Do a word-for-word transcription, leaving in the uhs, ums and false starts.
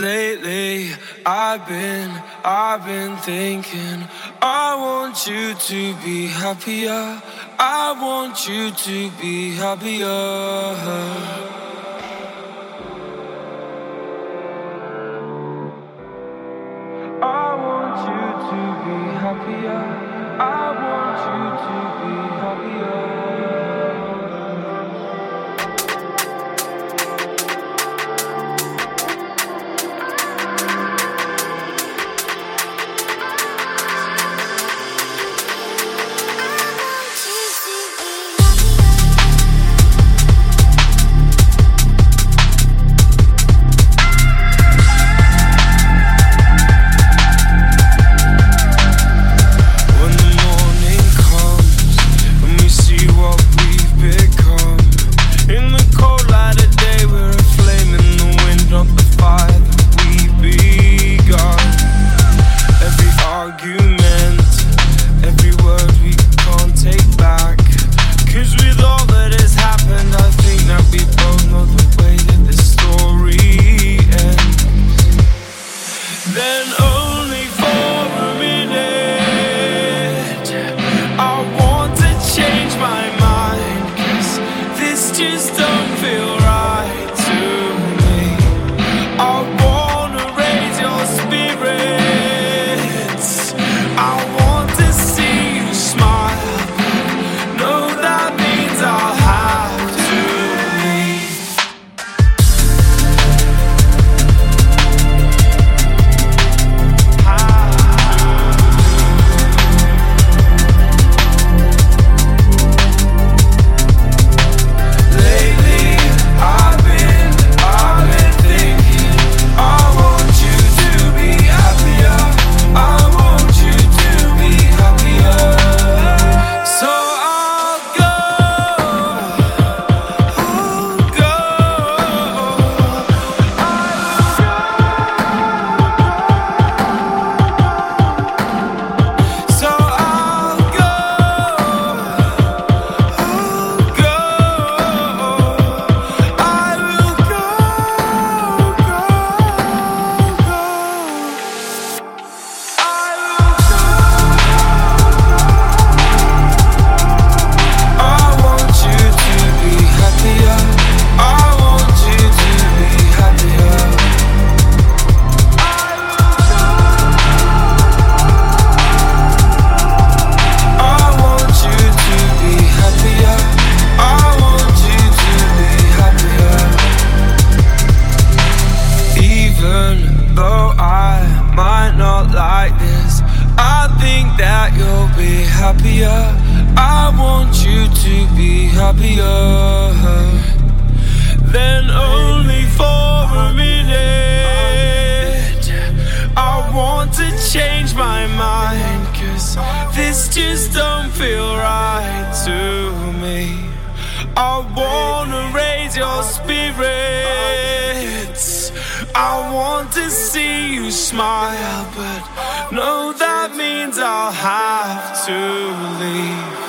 Lately, I've been, I've been thinking I want you to be happier. I want you to be happier. I want you to be happier. I want you to be happier. Happier. I want you to be happier. Then only for a minute I want to change my mind, 'cause this just don't feel right to me. I wanna raise your spirits, I want to see you smile, but no, that means I'll have to leave.